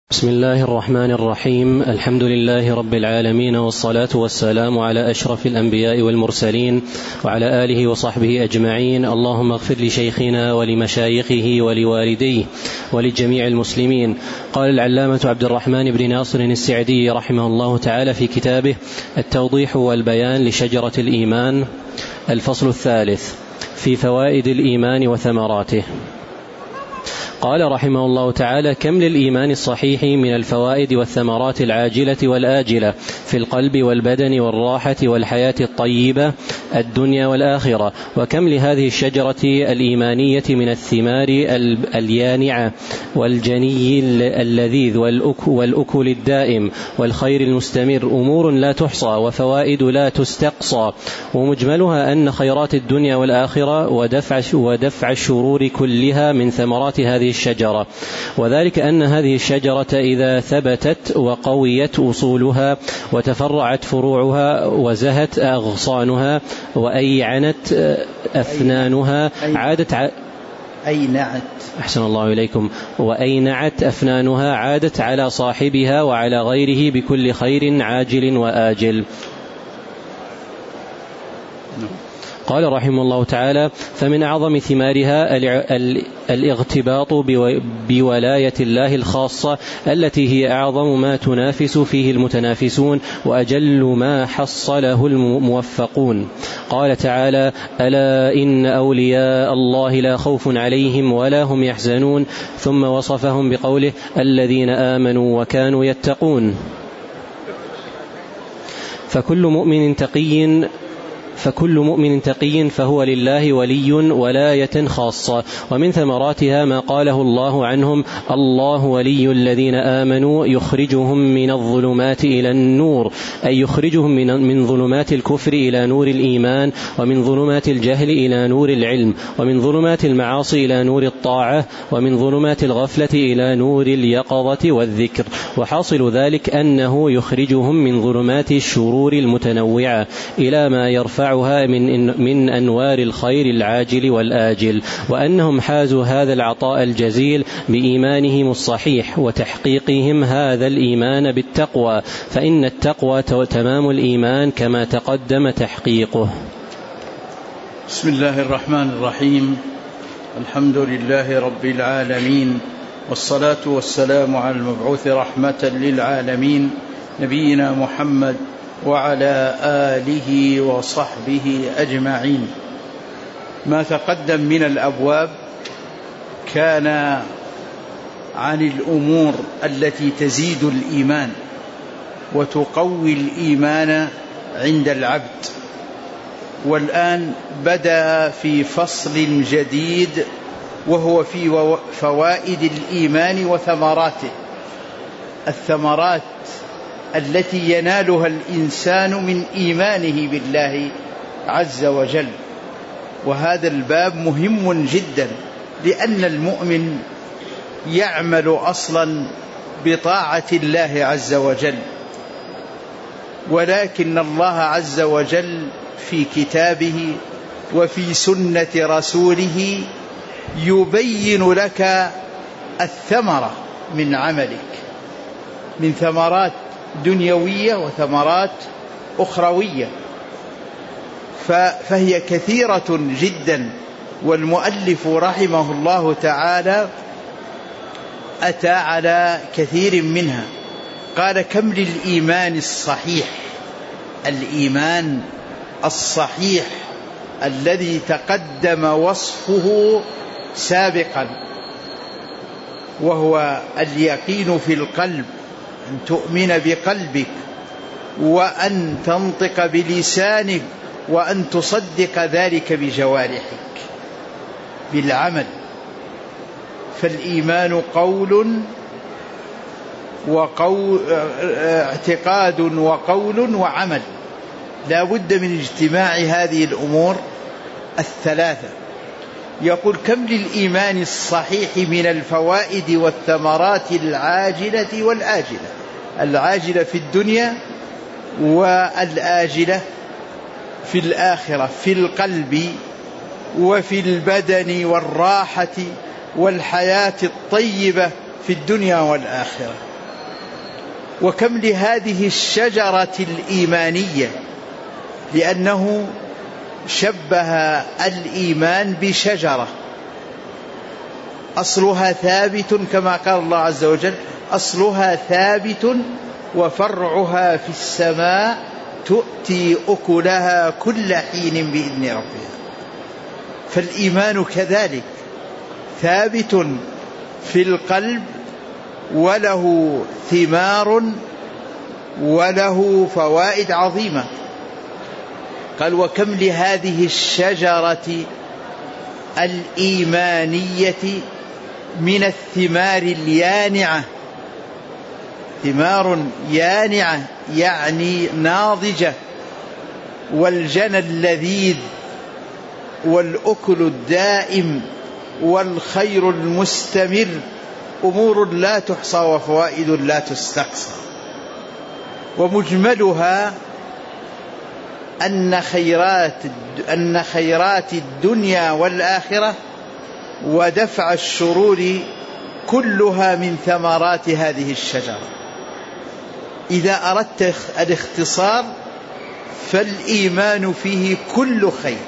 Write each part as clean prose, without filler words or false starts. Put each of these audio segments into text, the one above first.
بسم الله الرحمن الرحيم. الحمد لله رب العالمين، والصلاة والسلام على أشرف الأنبياء والمرسلين وعلى آله وصحبه أجمعين. اللهم اغفر لشيخنا ولمشايخه ولوالديه ولجميع المسلمين. قال العلامة عبد الرحمن بن ناصر السعدي رحمه الله تعالى في كتابه التوضيح والبيان لشجرة الإيمان، الفصل الثالث في فوائد الإيمان وثمراته. قال رحمه الله تعالى: كم للإيمان الصحيح من الفوائد والثمرات العاجلة والآجلة في القلب والبدن والراحة والحياة الطيبة الدنيا والآخرة، وكم لهذه الشجرة الإيمانية من الثمار اليانعة والجني اللذيذ والأكل الدائم والخير المستمر، أمور لا تحصى وفوائد لا تستقصى، ومجملها أن خيرات الدنيا والآخرة ودفع الشرور كلها من ثمرات هذه الشجرة، وذلك أن هذه الشجرة إذا ثبتت وقويت أصولها وتفرعت فروعها وزهت أغصانها وأيعنت أفنانها أحسن الله إليكم، وأينعت أفنانها عادت على صاحبها وعلى غيره بكل خير عاجل وآجل. قال رحمه الله تعالى: فمن أعظم ثمارها الاغتباط بولاية الله الخاصة التي هي أعظم ما تنافس فيه المتنافسون وأجل ما حصله الموفقون. قال تعالى: ألا إن أولياء الله لا خوف عليهم ولا هم يحزنون، ثم وصفهم بقوله: الذين آمنوا وكانوا يتقون. فكل مؤمن تقي فهو لله ولي ولاية خاصة. ومن ثمراتها ما قاله الله عنهم: الله ولي الذين آمنوا يخرجهم من الظلمات إلى النور، أي يخرجهم من ظلمات الكفر إلى نور الإيمان، ومن ظلمات الجهل إلى نور العلم، ومن ظلمات المعاصي إلى نور الطاعة، ومن ظلمات الغفلة إلى نور اليقظة والذكر. وحاصل ذلك أنه يخرجهم من ظلمات الشرور المتنوعة إلى ما يرفعها من أنوار الخير العاجل والآجل، وأنهم حازوا هذا العطاء الجزيل بإيمانهم الصحيح وتحقيقهم هذا الإيمان بالتقوى، فإن التقوى تمام الإيمان كما تقدم تحقيقه. بسم الله الرحمن الرحيم. الحمد لله رب العالمين، والصلاة والسلام على المبعوث رحمة للعالمين نبينا محمد وعلى آله وصحبه أجمعين. ما تقدم من الأبواب كان عن الأمور التي تزيد الإيمان وتقوي الإيمان عند العبد، والآن بدأ في فصل جديد وهو في فوائد الإيمان وثمراته، الثمرات التي ينالها الإنسان من إيمانه بالله عز وجل. وهذا الباب مهم جدا، لأن المؤمن يعمل أصلا بطاعة الله عز وجل، ولكن الله عز وجل في كتابه وفي سنة رسوله يبين لك الثمرة من عملك، من ثمرات دنيوية وثمرات أخروية، فهي كثيرة جدا. والمؤلف رحمه الله تعالى أتى على كثير منها. قال: كم للإيمان الصحيح، الإيمان الصحيح الذي تقدم وصفه سابقا، وهو اليقين في القلب، أن تؤمن بقلبك، وأن تنطق بلسانك، وأن تصدق ذلك بجوارحك بالعمل. فالإيمان اعتقاد وقول وعمل، لا بد من اجتماع هذه الأمور الثلاثة. يقول: كم للإيمان الصحيح من الفوائد والثمرات العاجلة والآجلة، العاجلة في الدنيا والآجلة في الآخرة، في القلب وفي البدن والراحة والحياة الطيبة في الدنيا والآخرة. وكم لهذه الشجرة الإيمانية، لأنه شبه الإيمان بشجرة أصلها ثابت، كما قال الله عز وجل: أصلها ثابت وفرعها في السماء تؤتي أكلها كل حين بإذن ربها. فالإيمان كذلك ثابت في القلب، وله ثمار وله فوائد عظيمة. قال: وكم لهذه الشجرة الإيمانية من الثمار اليانعة. ثمار يانعة يعني ناضجة، والجنى اللذيذ والأكل الدائم والخير المستمر، أمور لا تحصى وفوائد لا تستقصى. ومجملها أن خيرات الدنيا والآخرة ودفع الشرور كلها من ثمرات هذه الشجرة. إذا أردت الاختصار فالإيمان فيه كل خير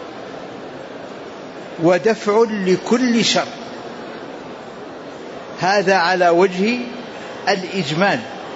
ودفع لكل شر، هذا على وجه الإجمال.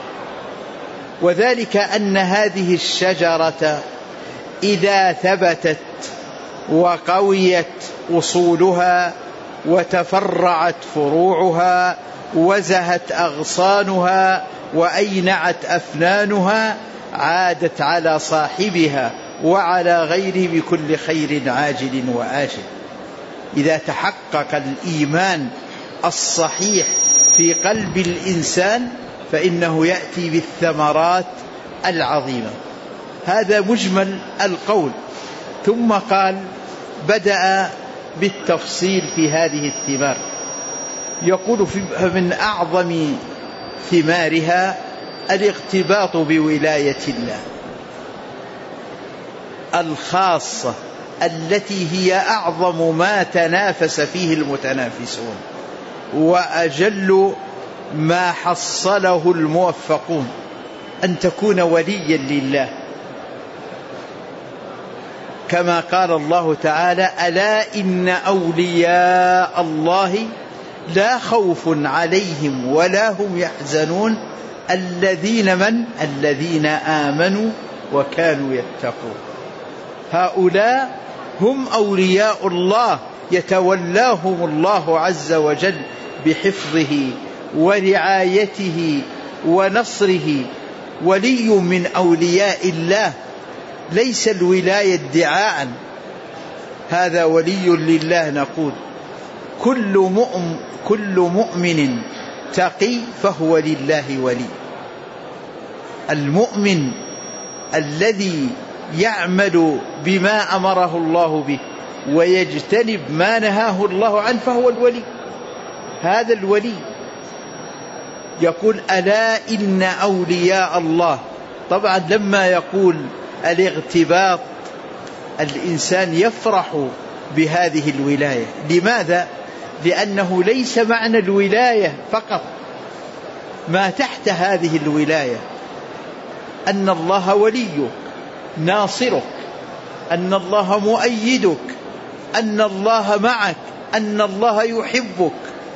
وذلك أن هذه الشجرة إذا ثبتت وقويت أصولها وتفرعت فروعها وزهت أغصانها وأينعت أفنانها، عادت على صاحبها وعلى غيره بكل خير عاجل وآجل. إذا تحقق الإيمان الصحيح في قلب الإنسان فإنه يأتي بالثمرات العظيمة. هذا مجمل القول. ثم قال: بدأ بالتفصيل في هذه الثمار. يقول: من أعظم ثمارها الاغتباط بولاية الله الخاصة، التي هي أعظم ما تنافس فيه المتنافسون وأجل ما حصله الموفقون، أن تكون وليا لله، كما قال الله تعالى: ألا إن أولياء الله لا خوف عليهم ولا هم يحزنون الذين آمنوا وكانوا يتقون. هؤلاء هم أولياء الله، يتولاهم الله عز وجل بحفظه ورعايته ونصره. ولي من أولياء الله ليس الولاية ادعاء، هذا ولي لله. نقول: كل مؤمن تقي فهو لله ولي. المؤمن الذي يعمل بما أمره الله به ويجتنب ما نهاه الله عنه فهو الولي. هذا الولي. يقول: ألا إن أولياء الله. طبعا لما يقول الاغتباط الإنسان يفرح بهذه الولاية. لماذا؟ لأنه ليس معنى الولاية فقط ما تحت هذه الولاية، أن الله وليك ناصرك، أن الله مؤيدك، أن الله معك، أن الله يحبك.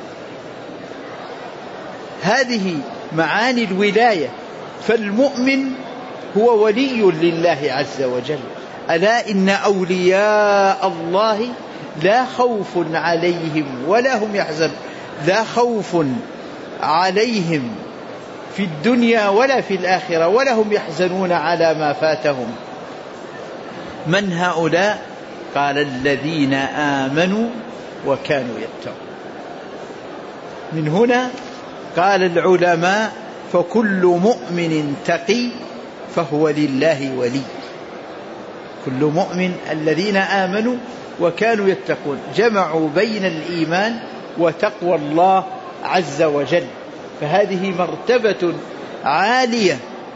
هذه معاني الولاية. فالمؤمن هو ولي لله عز وجل. ألا إن أولياء الله لا خوف عليهم ولا هم يحزنون. لا خوف عليهم في الدنيا ولا في الآخرة، ولا هم يحزنون على ما فاتهم. من هؤلاء؟ قال: الذين آمنوا وكانوا يتقون. من هنا قال العلماء: فكل مؤمن تقي فهو لله ولي. كل مؤمن الذين آمنوا وكانوا يتقون، جمعوا بين الإيمان وتقوى الله عز وجل، فهذه مرتبة عالية،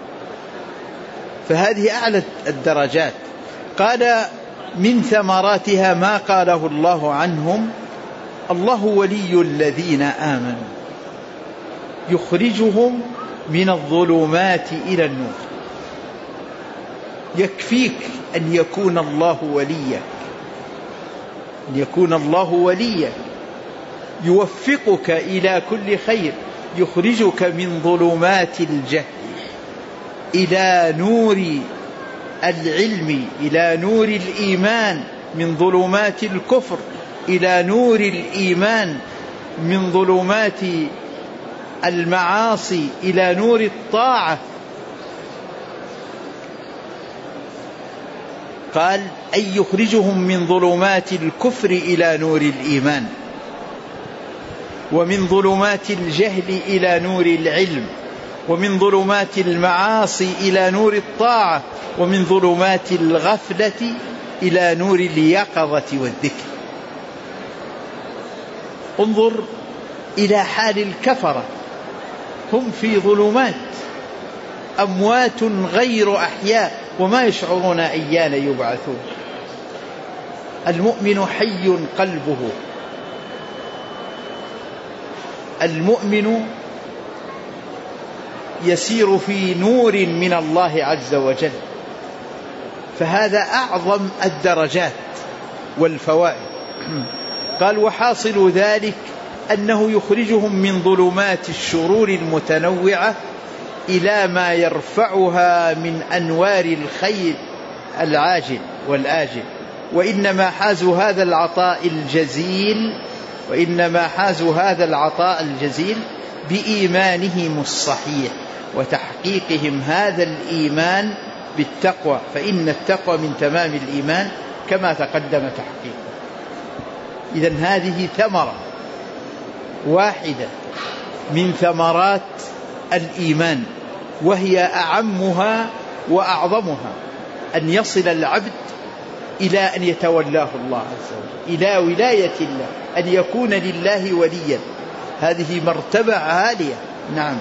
فهذه أعلى الدرجات. قال: من ثمراتها ما قاله الله عنهم: الله ولي الذين آمنوا يخرجهم من الظلمات إلى النور. يكفيك أن يكون الله وليك، أن يكون الله وليك يوفقك إلى كل خير، يخرجك من ظلمات الجهل إلى نور العلم، إلى نور الإيمان، من ظلمات الكفر إلى نور الإيمان، من ظلمات المعاصي إلى نور الطاعة. قال أي يخرجهم من ظلمات الكفر إلى نور الإيمان، ومن ظلمات الجهل إلى نور العلم، ومن ظلمات المعاصي إلى نور الطاعة، ومن ظلمات الغفلة إلى نور اليقظة والذكر. انظر إلى حال الكفرة، هم في ظلمات، أموات غير أحياء وما يشعرون أيان يبعثون. المؤمن حي قلبه، المؤمن يسير في نور من الله عز وجل، فهذا أعظم الدرجات والفوائد. قال وحاصل ذلك أنه يخرجهم من ظلمات الشرور المتنوعة إلى ما يرفعها من أنوار الخير العاجل والآجل. وإنما حازوا هذا العطاء الجزيل بإيمانهم الصحيح وتحقيقهم هذا الإيمان بالتقوى، فإن التقوى من تمام الإيمان كما تقدم تحقيقه. إذن هذه ثمرة واحدة من ثمرات الإيمان، وهي أعمها وأعظمها، أن يصل العبد إلى أن يتولاه الله عز وجل، إلى ولاية الله، أن يكون لله وليا. هذه مرتبة عالية. نعم.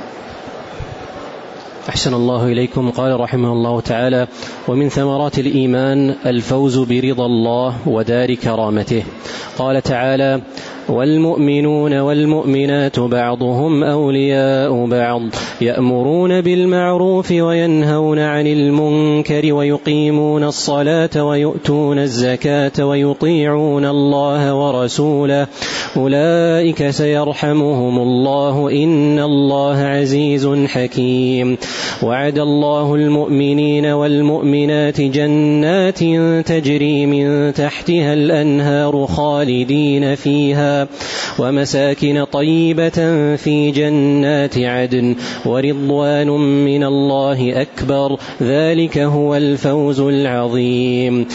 أحسن الله إليكم. قال رحمه الله تعالى: ومن ثمرات الإيمان الفوز برضا الله ودار كرامته. قال تعالى: والمؤمنون والمؤمنات بعضهم أولياء بعض يأمرون بالمعروف وينهون عن المنكر ويقيمون الصلاة ويؤتون الزكاة ويطيعون الله ورسوله أولئك سيرحمهم الله إن الله عزيز حكيم. وعد الله المؤمنين والمؤمنات جنات تجري من تحتها الأنهار خالدين فيها ومساكن طيبة في جنات عدن ورضوان من الله أكبر ذلك هو الفوز العظيم.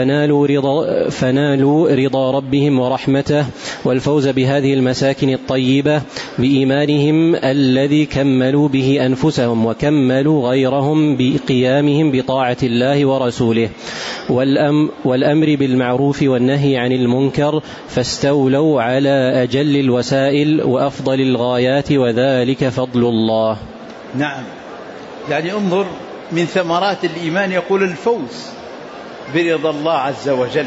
فنالوا رضا ربهم ورحمته والفوز بهذه المساكن الطيبة بإيمانهم الذي كملوا به أنفسهم وكملوا غيرهم بقيامهم بطاعة الله ورسوله والأمر بالمعروف والنهي عن المنكر، فاستولوا على أجل الوسائل وأفضل الغايات وذلك فضل الله. نعم، يعني انظر من ثمرات الإيمان يقول الفوز برضا الله عز وجل،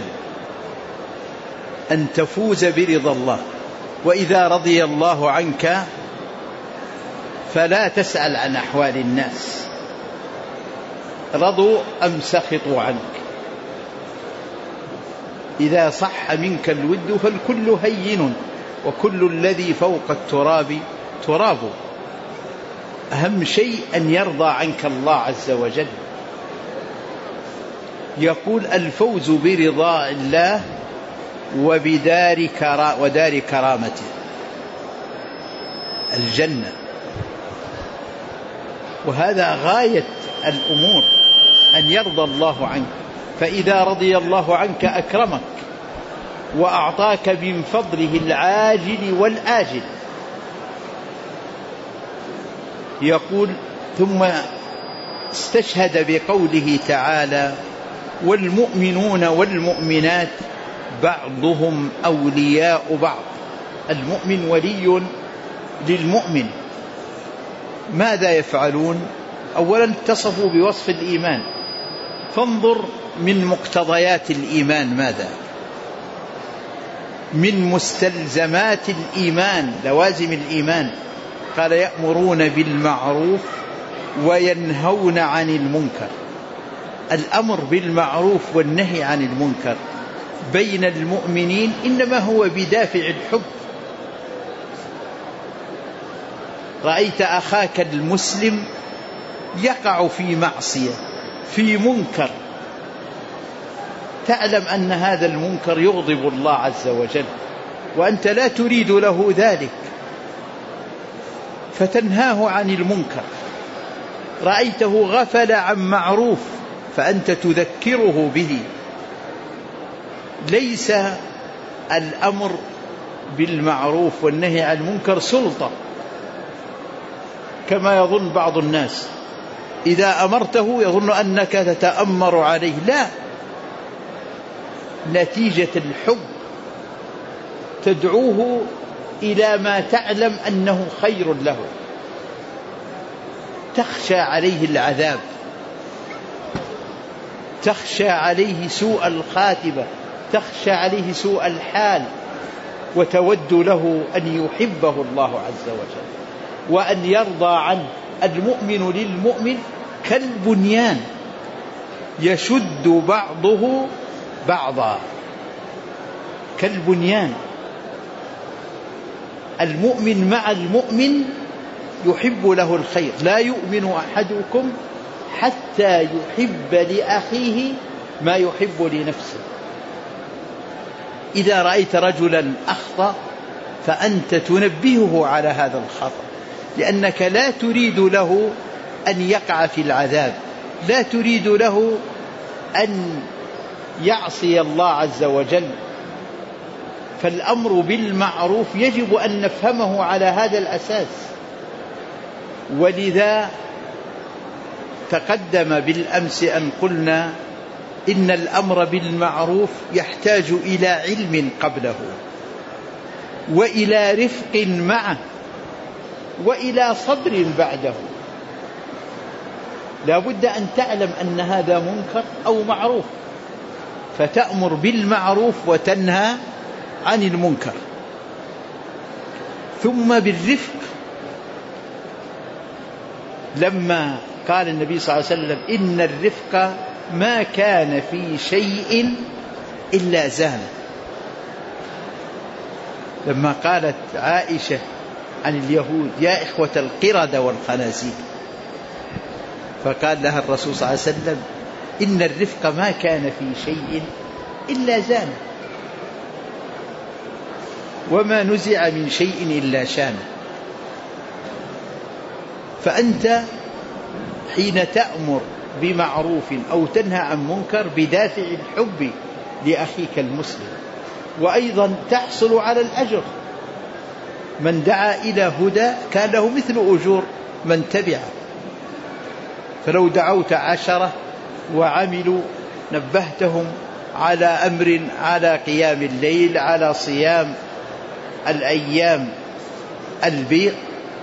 أن تفوز برضا الله. وإذا رضي الله عنك فلا تسأل عن أحوال الناس، رضوا أم سخطوا عنك. إذا صح منك الود فالكل هين وكل الذي فوق التراب تراب. أهم شيء أن يرضى عنك الله عز وجل. يقول الفوز برضا الله ودار كرامته، الجنة. وهذا غاية الأمور، أن يرضى الله عنك، فإذا رضي الله عنك أكرمك وأعطاك من فضله العاجل والآجل. يقول ثم استشهد بقوله تعالى: والمؤمنون والمؤمنات بعضهم أولياء بعض. المؤمن ولي للمؤمن. ماذا يفعلون؟ أولا اتصفوا بوصف الإيمان، فانظر من مقتضيات الإيمان ماذا؟ من مستلزمات الإيمان، لوازم الإيمان: قال يأمرون بالمعروف وينهون عن المنكر. الأمر بالمعروف والنهي عن المنكر بين المؤمنين إنما هو بدافع الحب. رأيت أخاك المسلم يقع في معصية في منكر، تعلم أن هذا المنكر يغضب الله عز وجل وأنت لا تريد له ذلك فتنهاه عن المنكر. رأيته غفل عن معروف فأنت تذكره به. ليس الأمر بالمعروف والنهي عن المنكر سلطة كما يظن بعض الناس، إذا أمرته يظن أنك تتأمر عليه. لا، نتيجة الحب تدعوه إلى ما تعلم أنه خير له. تخشى عليه العذاب، تخشى عليه سوء الخاتمة، تخشى عليه سوء الحال، وتود له أن يحبه الله عز وجل وأن يرضى عنه. المؤمن للمؤمن كالبنيان يشد بعضه بعضا، كالبنيان. المؤمن مع المؤمن يحب له الخير. لا يؤمن أحدكم حتى يحب لأخيه ما يحب لنفسه. إذا رأيت رجلا أخطأ فأنت تنبهه على هذا الخطأ، لأنك لا تريد له أن يقع في العذاب، لا تريد له أن يعصي الله عز وجل. فالأمر بالمعروف يجب أن نفهمه على هذا الأساس. ولذا تقدم بالأمس أن قلنا إن الأمر بالمعروف يحتاج إلى علم قبله، وإلى رفق معه، وإلى صبر بعده. لا بد أن تعلم أن هذا منكر أو معروف فتأمر بالمعروف وتنهى عن المنكر. ثم بالرفق، لما قال النبي صلى الله عليه وسلم إن الرفق ما كان في شيء إلا زانه. لما قالت عائشة عن اليهود يا إخوة القردة والخنازير، فقال لها الرسول صلى الله عليه وسلم إن الرفق ما كان في شيء إلا زانه، وما نزع من شيء إلا شانه. فأنت حين تأمر بمعروف أو تنهى عن منكر بدافع الحب لأخيك المسلم، وأيضا تحصل على الأجر. من دعا إلى هدى كان له مثل أجور من تبعه. فلو دعوت 10 وعملوا نبهتهم على أمر، على قيام الليل، على صيام الأيام البيض،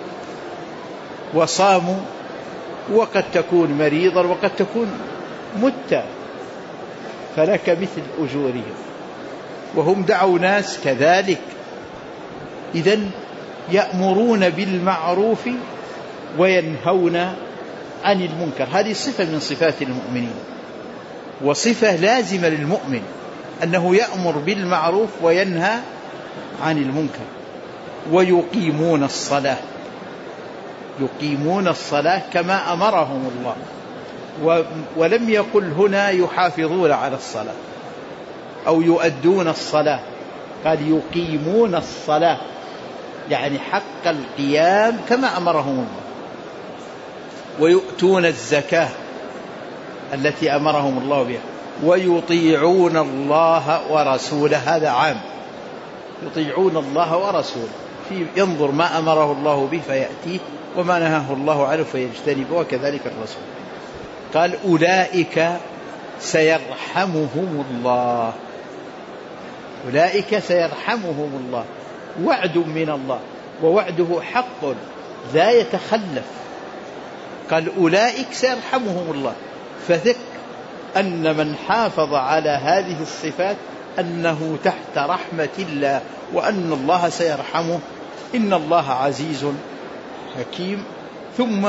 وصاموا، وقد تكون مريضا وقد تكون مت، فلك مثل أجورهم. وهم دعوا ناس كذلك. إذن يأمرون بالمعروف وينهون عن المنكر. هذه صفة من صفات المؤمنين، وصفة لازمة للمؤمن أنه يأمر بالمعروف وينهى عن المنكر. ويقيمون الصلاة، يقيمون الصلاة كما أمرهم الله. ولم يقل هنا يحافظون على الصلاة أو يؤدون الصلاة، قال يقيمون الصلاة، يعني حق القيام كما أمرهم الله. ويؤتون الزكاة التي أمرهم الله بها. ويطيعون الله ورسوله، هذا عام، يطيعون الله ورسوله، ينظر ما أمره الله به فيأتيه وما نهاه الله عنه فيجتنبه، وكذلك الرسول. قال أولئك سيرحمهم الله، أولئك سيرحمهم الله، وعد من الله، ووعده حق لا يتخلف. قال أولئك سيرحمهم الله، فثق أن من حافظ على هذه الصفات أنه تحت رحمة الله، وأن الله سيرحمه. إن الله عزيز حكيم. ثم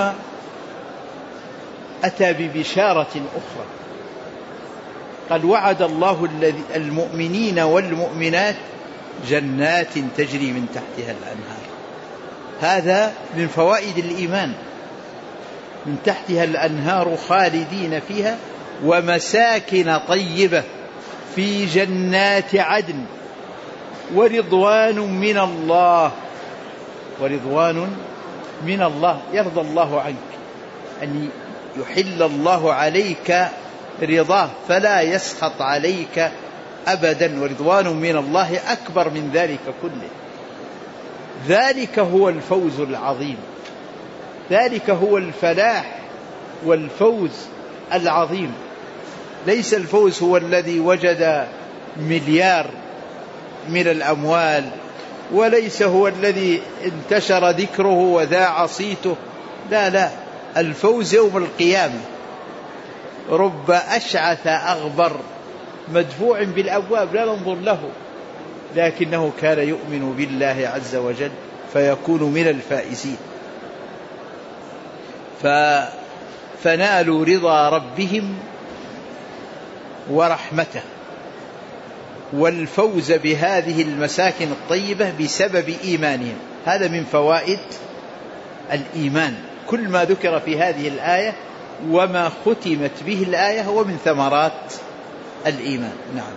أتى ببشارة أخرى، قال وعد الله المؤمنين والمؤمنات جنات تجري من تحتها الأنهار. هذا من فوائد الإيمان، من تحتها الأنهار خالدين فيها ومساكن طيبة في جنات عدن ورضوان من الله. ورضوان من الله، يرضى الله عنك، أن يحل الله عليك رضاه فلا يسخط عليك أبدا. ورضوان من الله أكبر من ذلك كله. ذلك هو الفوز العظيم، ذلك هو الفلاح والفوز العظيم. ليس الفوز هو الذي وجد مليار من الأموال، وليس هو الذي انتشر ذكره وذاع صيته. لا لا، الفوز يوم القيامة. رب أشعث أغبر مدفوع بالأبواب لا ننظر له، لكنه كان يؤمن بالله عز وجل فيكون من الفائزين. فنالوا رضا ربهم ورحمته، والفوز بهذه المساكن الطيبة بسبب إيمانهم. هذا من فوائد الإيمان. كل ما ذكر في هذه الآية وما ختمت به الآية هو من ثمرات الإيمان. نعم.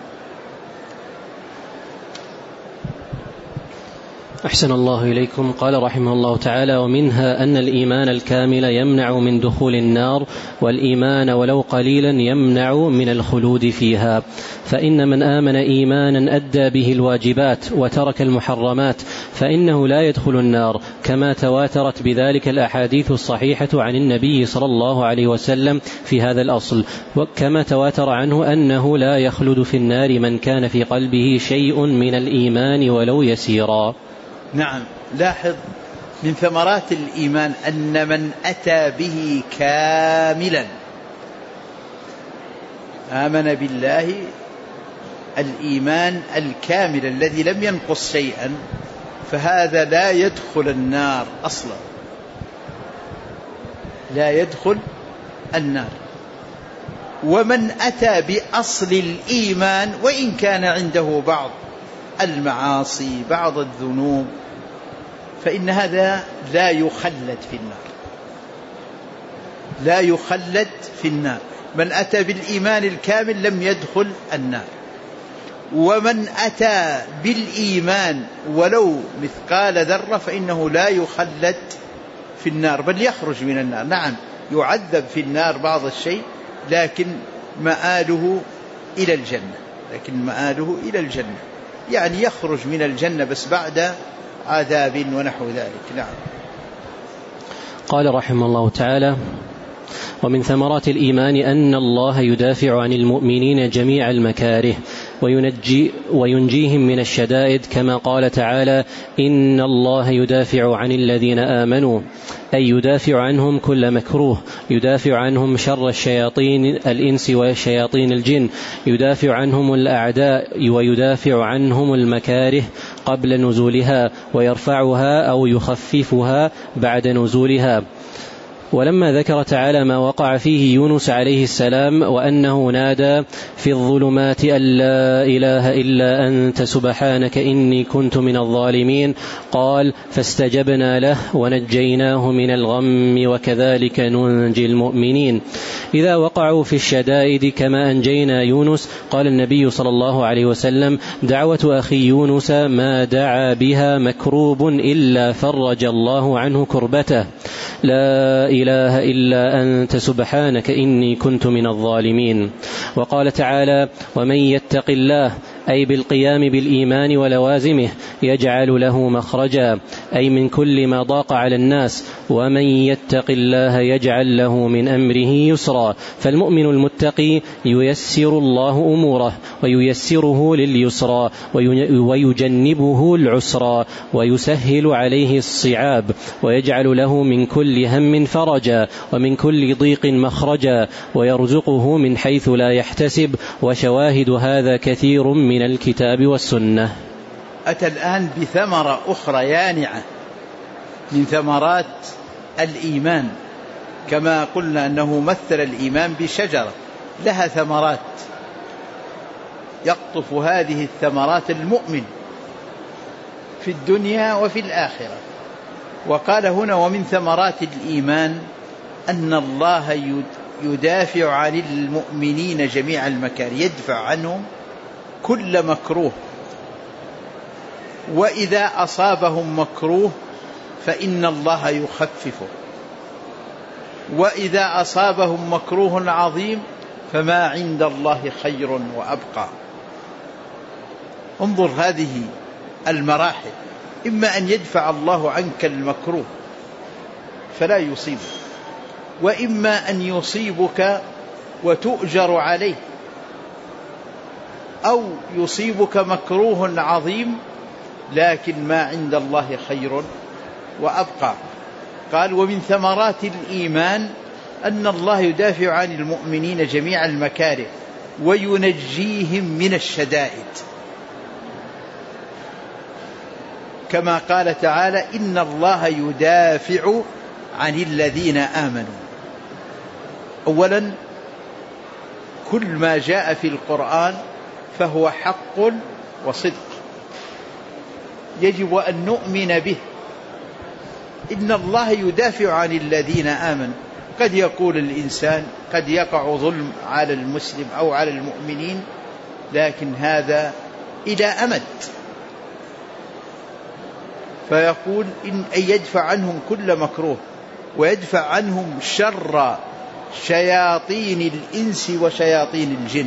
أحسن الله إليكم. قال رحمه الله تعالى: ومنها أن الإيمان الكامل يمنع من دخول النار، والإيمان ولو قليلا يمنع من الخلود فيها. فإن من آمن إيمانا أدى به الواجبات وترك المحرمات فإنه لا يدخل النار، كما تواترت بذلك الأحاديث الصحيحة عن النبي صلى الله عليه وسلم في هذا الأصل، وكما تواتر عنه أنه لا يخلد في النار من كان في قلبه شيء من الإيمان ولو يسيرا. نعم. لاحظ من ثمرات الإيمان أن من أتى به كاملا، آمن بالله الإيمان الكامل الذي لم ينقص شيئا، فهذا لا يدخل النار أصلا، لا يدخل النار. ومن أتى بأصل الإيمان وإن كان عنده بعض المعاصي بعض الذنوب فإن هذا لا يخلد في النار، لا يخلد في النار. من أتى بالإيمان الكامل لم يدخل النار. ومن أتى بالإيمان ولو مثقال ذرة فإنه لا يخلد في النار بل يخرج من النار. نعم يعذب في النار بعض الشيء لكن مآله إلى الجنة، لكن مآله إلى الجنة، يعني يخرج من الجنة بس بعد عذاب ونحو ذلك. نعم. قال رحمه الله تعالى: ومن ثمرات الإيمان أن الله يدافع عن المؤمنين جميع المكاره وينجيهم من الشدائد، كما قال تعالى: إن الله يدافع عن الذين آمنوا، أي يدافع عنهم كل مكروه، يدافع عنهم شر الشياطين الإنس وشياطين الجن، يدافع عنهم الأعداء ويدافع عنهم المكاره قبل نزولها ويرفعها أو يخففها بعد نزولها. ولما ذكر تعالى ما وقع فيه يونس عليه السلام وأنه نادى في الظلمات أن لا إله إلا أنت سبحانك إني كنت من الظالمين، قال: فاستجبنا له ونجيناه من الغم وكذلك ننجي المؤمنين. إذا وقعوا في الشدائد كما أنجينا يونس، قال النبي صلى الله عليه وسلم: دعوة أخي يونس ما دعا بها مكروب إلا فرج الله عنه كربته، لا إله إلا أنت سبحانك إني كنت من الظالمين. وقال تعالى: ومن يتق الله، أي بالقيام بالإيمان ولوازمه، يجعل له مخرجا، أي من كل ما ضاق على الناس، ومن يتق الله يجعل له من أمره يسرا. فالمؤمن المتقي ييسر الله أموره وييسره لليسرى ويجنبه العسرى ويسهل عليه الصعاب ويجعل له من كل هم فرجا ومن كل ضيق مخرجا ويرزقه من حيث لا يحتسب. وشواهد هذا كثير من الكتاب والسنة. أتى الآن بثمرة أخرى يانعة من ثمرات الإيمان، كما قلنا أنه مثل الإيمان بشجرة لها ثمرات يقطف هذه الثمرات المؤمن في الدنيا وفي الآخرة. وقال هنا ومن ثمرات الإيمان أن الله يدافع عن المؤمنين جميع المكاره، يدفع عنهم كل مكروه، وإذا أصابهم مكروه فإن الله يخففه، وإذا أصابهم مكروه عظيم فما عند الله خير وأبقى. انظر هذه المراحل، إما أن يدفع الله عنك المكروه فلا يصيبك، وإما أن يصيبك وتؤجر عليه، أو يصيبك مكروه عظيم لكن ما عند الله خير وأبقى. قال ومن ثمرات الإيمان أن الله يدافع عن المؤمنين جميع المكاره وينجيهم من الشدائد، كما قال تعالى إن الله يدافع عن الذين آمنوا. أولا كل ما جاء في القرآن فهو حق وصدق، يجب أن نؤمن به. إن الله يدافع عن الذين آمنوا. قد يقول الإنسان قد يقع ظلم على المسلم أو على المؤمنين، لكن هذا إلى أمد، فيقول إن يدفع عنهم كل مكروه ويدفع عنهم شر شياطين الإنس وشياطين الجن،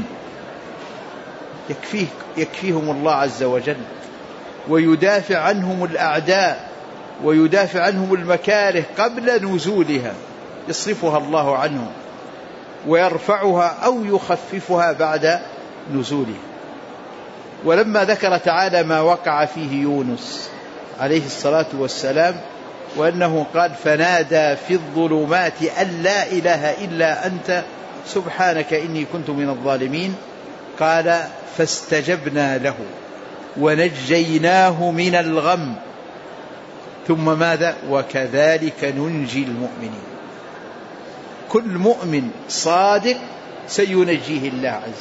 يكفيهم الله عز وجل، ويدافع عنهم الأعداء ويدافع عنهم المكاره قبل نزولها، يصرفها الله عنهم ويرفعها أو يخففها بعد نزولها. ولما ذكر تعالى ما وقع فيه يونس عليه الصلاة والسلام، وأنه قال فنادى في الظلمات أن لا إله إلا أنت سبحانك إني كنت من الظالمين، قال فاستجبنا له ونجيناه من الغم، ثم ماذا؟ وكذلك ننجي المؤمنين. كل مؤمن صادق سينجيه الله عز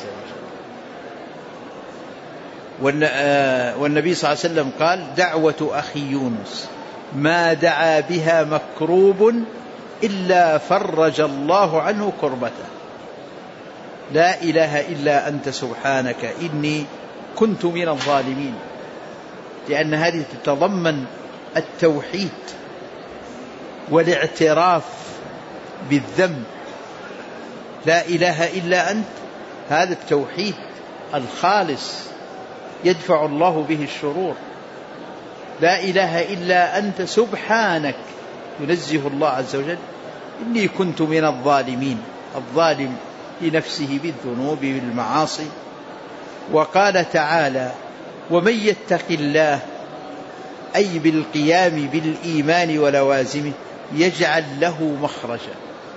وجل. والنبي صلى الله عليه وسلم قال دعوة أخي يونس ما دعا بها مكروب إلا فرج الله عنه كربته، لا إله إلا أنت سبحانك إني كنت من الظالمين، لأن هذه تتضمن التوحيد والاعتراف بالذنب. لا إله إلا أنت، هذا التوحيد الخالص يدفع الله به الشرور. لا إله إلا أنت سبحانك، ينزه الله عز وجل إني كنت من الظالمين، الظالم لنفسه بالذنوب بالمعاصي. وقال تعالى ومن يتق الله، أي بالقيام بالإيمان ولوازمه، يجعل له مخرجا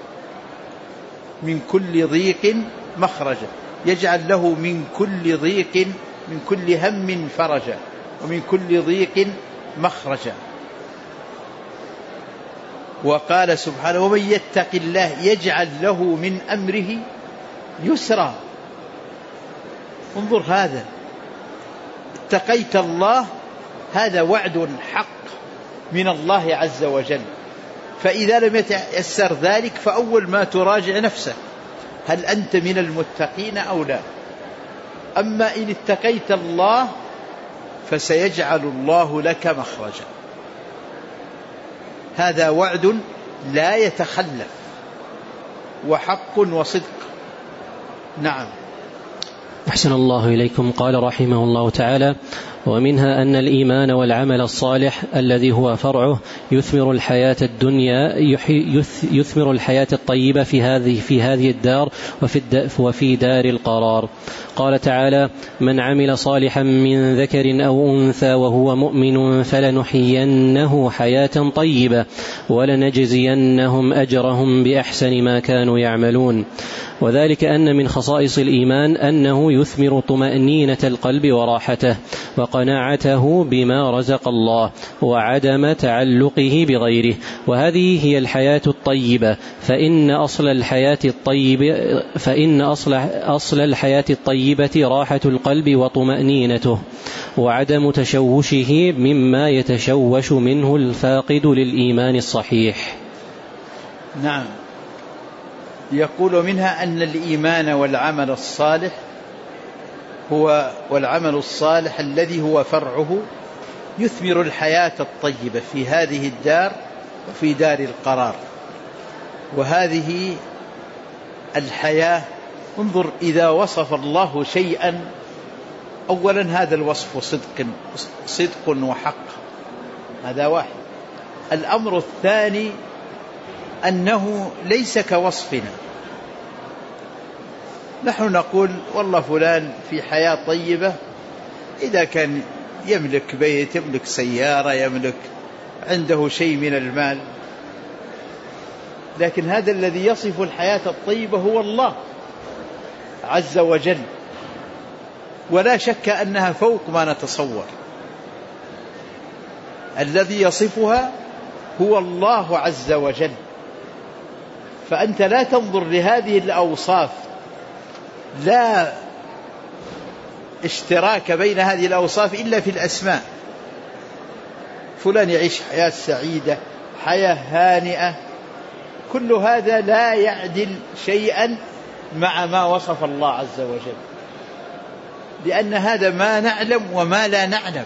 من كل ضيق مخرجا، يجعل له من كل ضيق من كل هم فرجا ومن كل ضيق مخرجا. وقال سبحانه ومن يتق الله يجعل له من أمره يسرا. انظر هذا، اتقيت الله، هذا وعد حق من الله عز وجل. فإذا لم يتيسر ذلك فأول ما تراجع نفسك، هل أنت من المتقين أو لا؟ أما إن اتقيت الله فسيجعل الله لك مخرجا. هذا وعد لا يتخلف وحق وصدق. نعم. أحسن الله إليكم. قال رحمه الله تعالى ومنها أن الإيمان والعمل الصالح الذي هو فرعه يثمر الحياة الدنيا، يثمر الحياة الطيبة في هذه الدار وفي دار القرار. قال تعالى من عمل صالحا من ذكر أو أنثى وهو مؤمن فلنحيينه حياة طيبة ولنجزينهم أجرهم بأحسن ما كانوا يعملون. وذلك أن من خصائص الإيمان أنه يثمر طمأنينة القلب وراحته. وقناعته بما رزق الله وعدم تعلقه بغيره. وهذه هي الحياة الطيبة، فإن أصل الحياة الطيبة راحة القلب وطمأنينته وعدم تشوشه مما يتشوش منه الفاقد للإيمان الصحيح. نعم، يقول منها أن الإيمان والعمل الصالح الذي هو فرعه يثمر الحياة الطيبة في هذه الدار وفي دار القرار. وهذه الحياة، انظر إذا وصف الله شيئا، أولا هذا الوصف صدق وحق، هذا واحد. الأمر الثاني أنه ليس كوصفنا. نحن نقول والله فلان في حياة طيبة إذا كان يملك بيت، يملك سيارة، يملك عنده شيء من المال، لكن هذا الذي يصف الحياة الطيبة هو الله عز وجل، ولا شك أنها فوق ما نتصور. الذي يصفها هو الله عز وجل، فأنت لا تنظر لهذه الأوصاف، لا اشتراك بين هذه الأوصاف إلا في الأسماء. فلان يعيش حياة سعيدة، حياة هانئة، كل هذا لا يعدل شيئا مع ما وصف الله عز وجل، لأن هذا ما نعلم وما لا نعلم،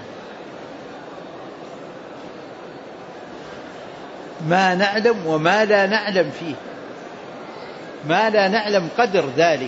ما نعلم وما لا نعلم فيه، ما لا نعلم قدر ذلك.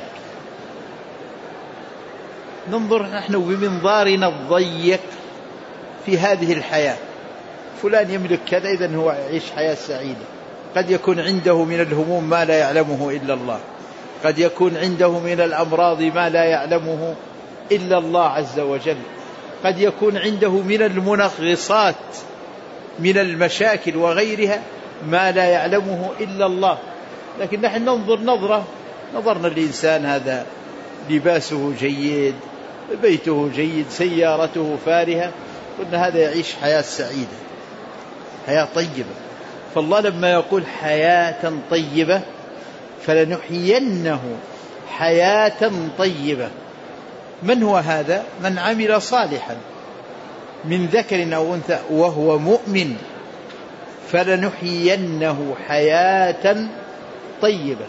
ننظر نحن بمنظارنا الضيق في هذه الحياة، فلان يملك كذا إذن هو يعيش حياة سعيدة. قد يكون عنده من الهموم ما لا يعلمه إلا الله، قد يكون عنده من الأمراض ما لا يعلمه إلا الله عز وجل، قد يكون عنده من المنغصات من المشاكل وغيرها ما لا يعلمه إلا الله. لكن نحن ننظر نظرنا الإنسان هذا لباسه جيد، بيته جيد، سيارته فارهة، قلنا هذا يعيش حياة سعيدة، حياة طيبة. فالله لما يقول حياة طيبة فلنحيينه حياة طيبة. من هو هذا؟ من عمل صالحا من ذكر أو أنثى وهو مؤمن فلنحيينه حياة طيبة.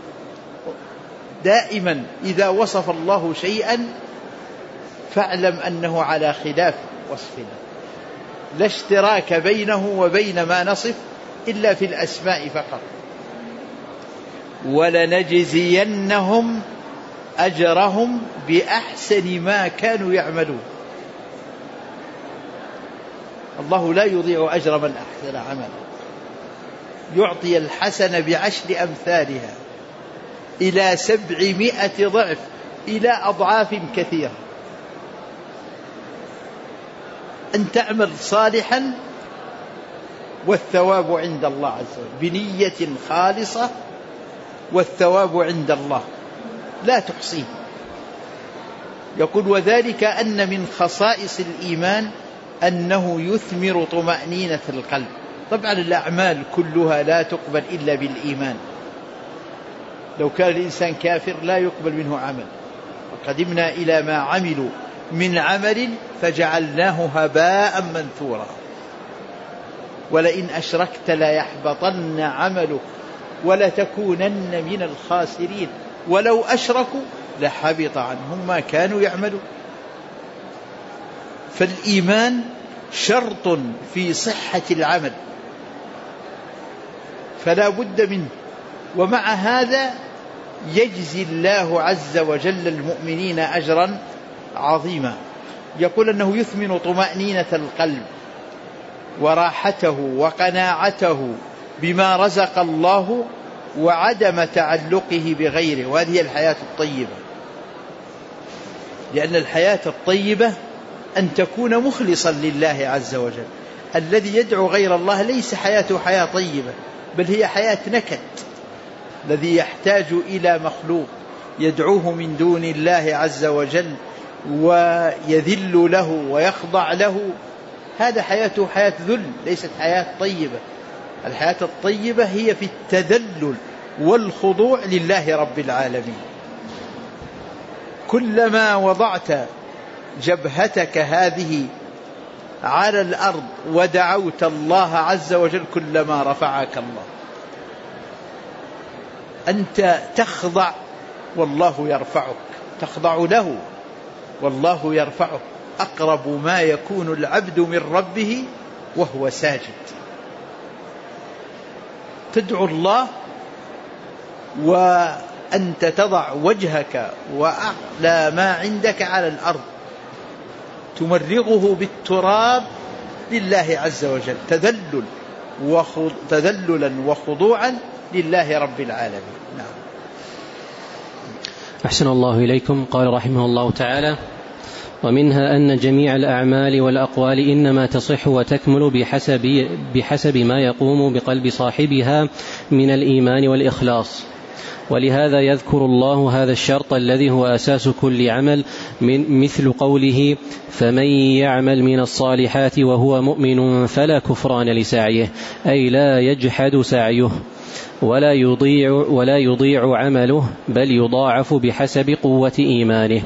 دائما إذا وصف الله شيئا فاعلم أنه على خلاف وصفنا، لا اشتراك بينه وبين ما نصف إلا في الأسماء فقط. ولنجزينهم أجرهم بأحسن ما كانوا يعملون. الله لا يضيع أجر من أحسن عملا، يعطي الحسنة بعشر أمثالها إلى 700 ضعف، إلى أضعاف كثيرة. أن تعمل صالحا والثواب عند الله عز وجل بنية خالصة، والثواب عند الله لا تحصيه. يقول وذلك أن من خصائص الإيمان أنه يثمر طمأنينة القلب. طبعا الأعمال كلها لا تقبل إلا بالإيمان، لو كان الإنسان كافر لا يقبل منه عمل. وقدمنا إلى ما عملوا من عمل فجعلناه هباء منثورا ولئن أشركت ليحبطن عملك ولتكونن من الخاسرين ولو أشركوا لحبط عنهم ما كانوا يعملون. فالإيمان شرط في صحة العمل فلا بد منه. ومع هذا يجزي الله عز وجل المؤمنين أجرا عظيما. يقول أنه يثمن طمأنينة القلب وراحته وقناعته بما رزق الله وعدم تعلقه بغيره، وهذه الحياة الطيبة. لأن الحياة الطيبة أن تكون مخلصا لله عز وجل. الذي يدعو غير الله ليس حياته حياة طيبة، بل هي حياة نكد. الذي يحتاج إلى مخلوق يدعوه من دون الله عز وجل ويذل له ويخضع له، هذا حياته حياة ذل، ليست حياة طيبة. الحياة الطيبة هي في التذلل والخضوع لله رب العالمين. كلما وضعت جبهتك هذه على الأرض ودعوت الله عز وجل كلما رفعك الله. أنت تخضع والله يرفعك، تخضع له والله يرفعك. أقرب ما يكون العبد من ربه وهو ساجد. تدعو الله وأنت تضع وجهك وأعلى ما عندك على الأرض، تمرغه بالتراب لله عز وجل، تذللا وخضوعا لله رب العالمين. نعم. أحسن الله إليكم. قال رحمه الله تعالى: ومنها أن جميع الأعمال والأقوال إنما تصح وتكمل بحسب ما يقوم بقلب صاحبها من الإيمان والإخلاص. ولهذا يذكر الله هذا الشرط الذي هو أساس كل عمل، مثل قوله: فمن يعمل من الصالحات وهو مؤمن فلا كفران لسعيه، أي لا يجحد سعيه ولا يضيع عمله، بل يضاعف بحسب قوة إيمانه.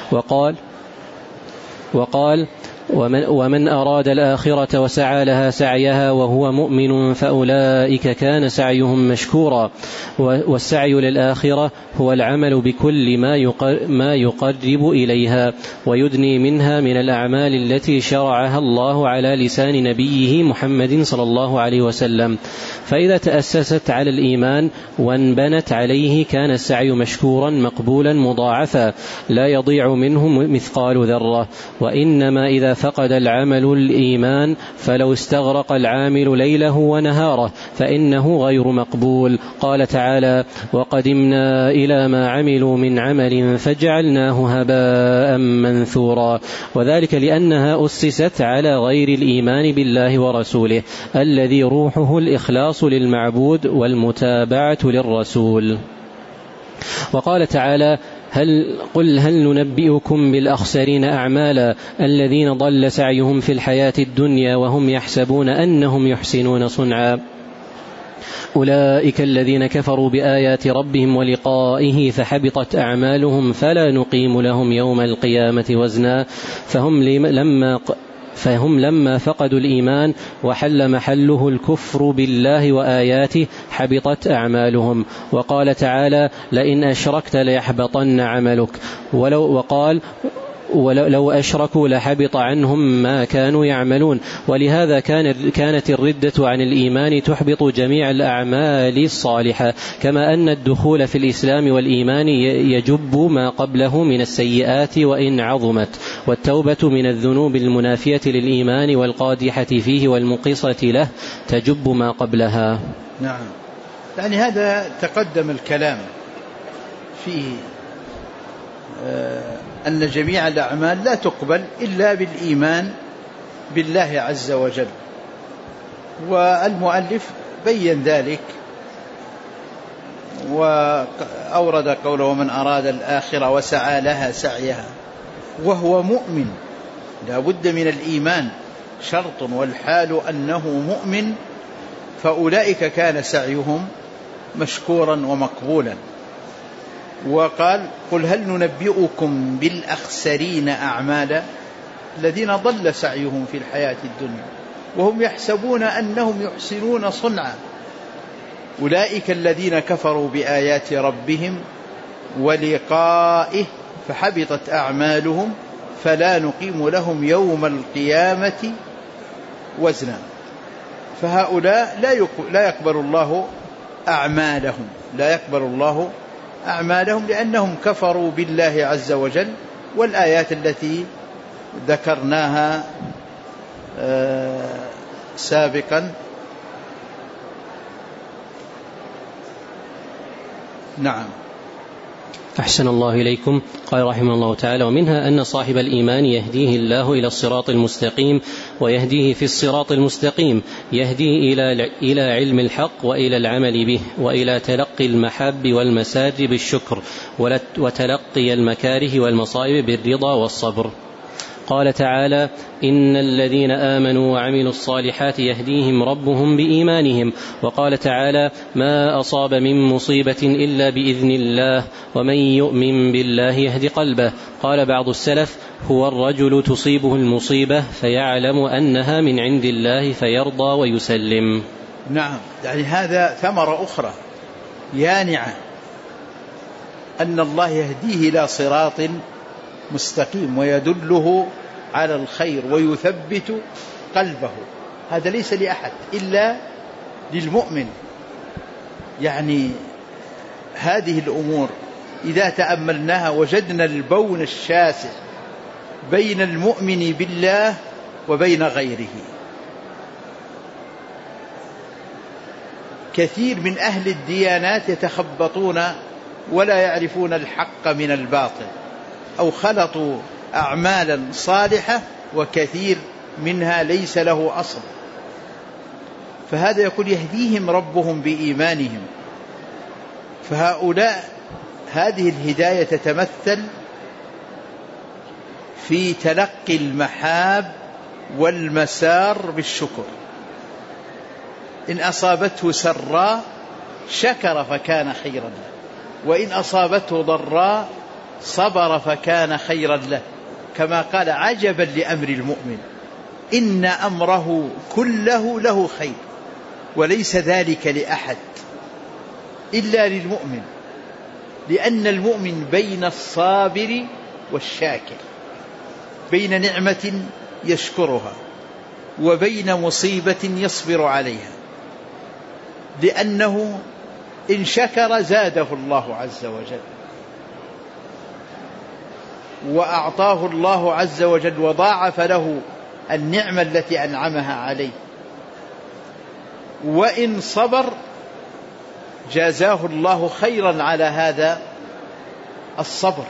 وقال: ومن أراد الآخرة وسعى لها سعيها وهو مؤمن فأولئك كان سعيهم مشكورا. والسعي للآخرة هو العمل بكل ما يقرب إليها ويدني منها من الأعمال التي شرعها الله على لسان نبيه محمد صلى الله عليه وسلم. فإذا تأسست على الإيمان وانبنت عليه كان السعي مشكورا مقبولا مضاعفا، لا يضيع منه مثقال ذرة. وإنما إذا فقد العمل الإيمان فلو استغرق العامل ليله ونهاره فإنه غير مقبول. قال تعالى: وقدمنا إلى ما عملوا من عمل فجعلناه هباء منثورا. وذلك لأنها أسست على غير الإيمان بالله ورسوله الذي روحه الإخلاص للمعبود والمتابعة للرسول. وقال تعالى: قل هل ننبئكم بالأخسرين أعمالا الذين ضل سعيهم في الحياة الدنيا وهم يحسبون أنهم يحسنون صنعا، أولئك الذين كفروا بآيات ربهم ولقائه فحبطت أعمالهم فلا نقيم لهم يوم القيامة وزنا. فهم لما فقدوا الإيمان وحل محله الكفر بالله وآياته حبطت أعمالهم. وقال تعالى: لئن أشركت ليحبطن عملك. وقال: ولو أشركوا لحبط عنهم ما كانوا يعملون. ولهذا كانت الردة عن الإيمان تحبط جميع الأعمال الصالحة، كما أن الدخول في الإسلام والإيمان يجب ما قبله من السيئات وإن عظمت، والتوبة من الذنوب المنافية للإيمان والقادحة فيه والمقصة له تجب ما قبلها. نعم. يعني هذا تقدم الكلام فيه أن جميع الأعمال لا تقبل إلا بالإيمان بالله عز وجل، والمؤلف بين ذلك وأورد قوله: ومن أراد الآخرة وسعى لها سعيها وهو مؤمن. لا بد من الإيمان شرط، والحال أنه مؤمن، فأولئك كان سعيهم مشكورا ومقبولا. وقال: قل هل ننبئكم بالأخسرين أعمالا الذين ضل سعيهم في الحياة الدنيا وهم يحسبون أنهم يحسنون صنعا، أولئك الذين كفروا بآيات ربهم ولقائه فحبطت أعمالهم فلا نقيم لهم يوم القيامة وزنا. فهؤلاء لا يقبل الله أعمالهم، لا يقبل الله أعمالهم لأنهم كفروا بالله عز وجل. والآيات التي ذكرناها سابقا. نعم. أحسن الله إليكم. قال رحمه الله تعالى: ومنها أن صاحب الإيمان يهديه الله إلى الصراط المستقيم، ويهديه في الصراط المستقيم، يهديه إلى علم الحق وإلى العمل به، وإلى تلقي المحاب والمسار بالشكر، وتلقي المكاره والمصائب بالرضا والصبر. قال تعالى: إن الذين آمنوا وعملوا الصالحات يهديهم ربهم بإيمانهم. وقال تعالى: ما أصاب من مصيبة إلا بإذن الله، ومن يؤمن بالله يهد قلبه. قال بعض السلف: هو الرجل تصيبه المصيبة فيعلم أنها من عند الله فيرضى ويسلم. نعم، يعني هذا ثمرة أخرى يانعة، أن الله يهديه إلى صراط مستقيم ويدله على الخير ويثبت قلبه. هذا ليس لأحد إلا للمؤمن. يعني هذه الأمور إذا تأملناها وجدنا البون الشاسع بين المؤمن بالله وبين غيره. كثير من أهل الديانات يتخبطون ولا يعرفون الحق من الباطل، أو خلطوا أعمالا صالحة وكثير منها ليس له أصل. فهذا يقول يهديهم ربهم بإيمانهم. فهؤلاء هذه الهداية تتمثل في تلقي المحاب والمسار بالشكر. إن أصابته سراء شكر فكان خيرا له، وإن أصابته ضراء صبر فكان خيرا له. كما قال: عجبا لأمر المؤمن إن أمره كله له خير، وليس ذلك لأحد إلا للمؤمن، لأن المؤمن بين الصابر والشاكر، بين نعمة يشكرها وبين مصيبة يصبر عليها، لأنه إن شكر زاده الله عز وجل وأعطاه الله عز وجل وضاعف له النعمة التي أنعمها عليه، وإن صبر جازاه الله خيرا على هذا الصبر.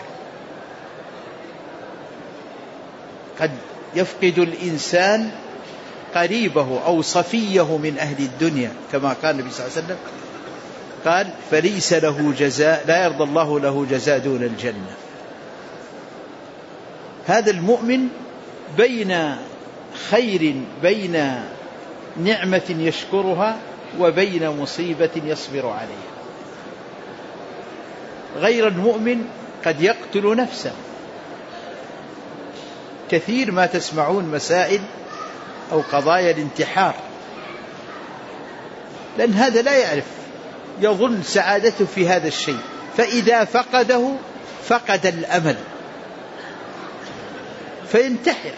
قد يفقد الإنسان قريبه أو صفيه من أهل الدنيا، كما قال النبي صلى الله عليه وسلم، قال: فليس له جزاء، لا يرضى الله له جزاء دون الجنة. هذا المؤمن بين خير، بين نعمة يشكرها وبين مصيبة يصبر عليها. غير المؤمن قد يقتل نفسه. كثير ما تسمعون مسائل أو قضايا الانتحار، لأن هذا لا يعرف، يظن سعادته في هذا الشيء، فإذا فقده فقد الأمل فينتحر.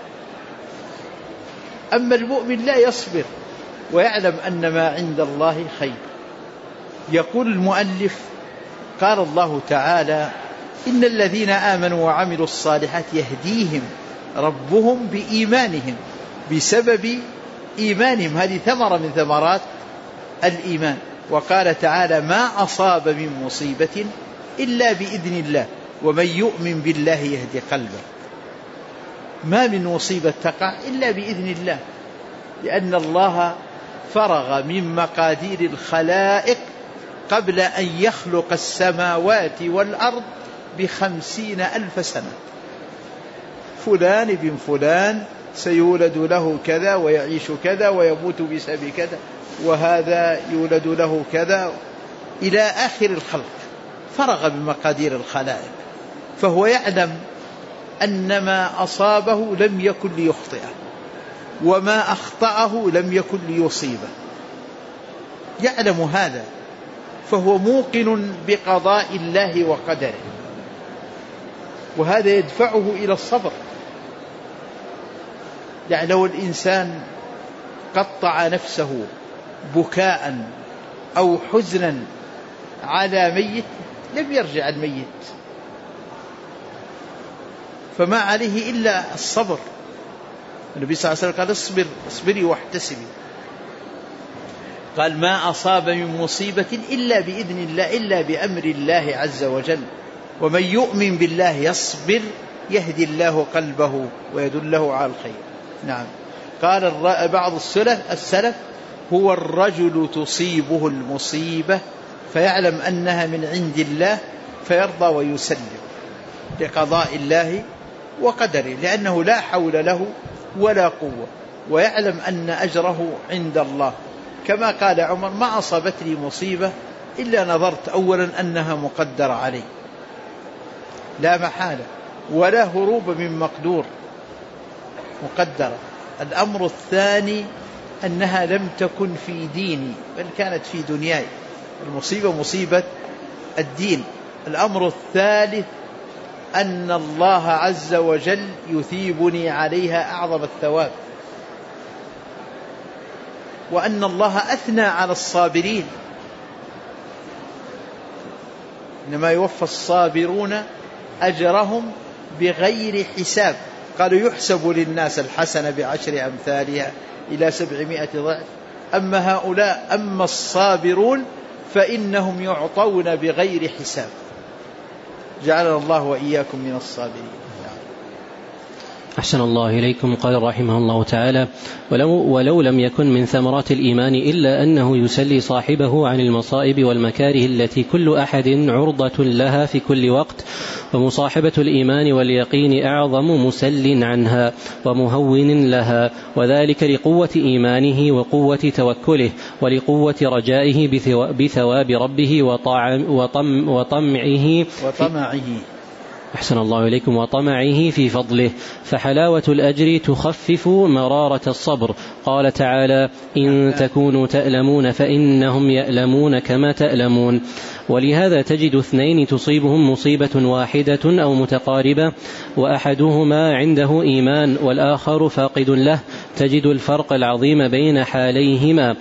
أما المؤمن لا يصبر ويعلم أن ما عند الله خير. يقول المؤلف: قال الله تعالى: إن الذين آمنوا وعملوا الصالحات يهديهم ربهم بإيمانهم، بسبب إيمانهم. هذه ثمرة من ثمرات الإيمان. وقال تعالى: ما أصاب من مصيبة إلا بإذن الله، ومن يؤمن بالله يهدي قلبه. ما من مصيبة تقع إلا بإذن الله، لأن الله فرغ من مقادير الخلائق قبل أن يخلق السماوات والأرض ب50,000 سنة. فلان ابن فلان سيولد له كذا ويعيش كذا ويموت بسبب كذا، وهذا يولد له كذا إلى آخر الخلق. فرغ من مقادير الخلائق، فهو يعلم أن ما أصابه لم يكن ليخطئه، وما أخطأه لم يكن ليصيبه. يعلم هذا، فهو موقن بقضاء الله وقدره، وهذا يدفعه إلى الصبر. يعني لو الإنسان قطع نفسه بكاء أو حزنا على ميت لم يرجع الميت، فما عليه إلا الصبر. النبي صلى الله عليه وسلم قال: اصبري واحتسبي. قال: ما أصاب من مصيبة إلا بإذن الله، إلا بأمر الله عز وجل. ومن يؤمن بالله يصبر يهدي الله قلبه ويدله على الخير. نعم. قال بعض السلف هو الرجل تصيبه المصيبة فيعلم أنها من عند الله فيرضى ويسلم لقضاء الله وقدره، لأنه لا حول له ولا قوة، ويعلم أن أجره عند الله. كما قال عمر: ما أصابتني مصيبة إلا نظرت أولا أنها مقدرة علي لا محالة، ولا هروب من مقدور، مقدرة. الأمر الثاني أنها لم تكن في ديني بل كانت في دنياي، المصيبة مصيبة الدين. الأمر الثالث أن الله عز وجل يثيبني عليها أعظم الثواب، وأن الله أثنى على الصابرين: إنما يوفى الصابرون أجرهم بغير حساب. قالوا: يحسب للناس الحسنة ب10 أمثالها إلى 700 ضعف، أما هؤلاء أما الصابرون فإنهم يعطون بغير حساب. جعلنا الله وإياكم من الصابرين. أحسن الله إليكم. قال رحمه الله تعالى: ولو لم يكن من ثمرات الإيمان إلا أنه يسلي صاحبه عن المصائب والمكاره التي كل أحد عرضة لها في كل وقت، ومصاحبة الإيمان واليقين أعظم مسل عنها ومهون لها، وذلك لقوة إيمانه وقوة توكله ولقوة رجائه بثواب ربه وطمعه أحسن الله إليكم وطمعه في فضله، فحلاوة الأجر تخفف مرارة الصبر. قال تعالى: إن تكونوا تألمون فإنهم يألمون كما تألمون. ولهذا تجد 2 تصيبهم مصيبة واحدة أو متقاربة وأحدهما عنده إيمان والآخر فاقد له، تجد الفرق العظيم بين حاليهما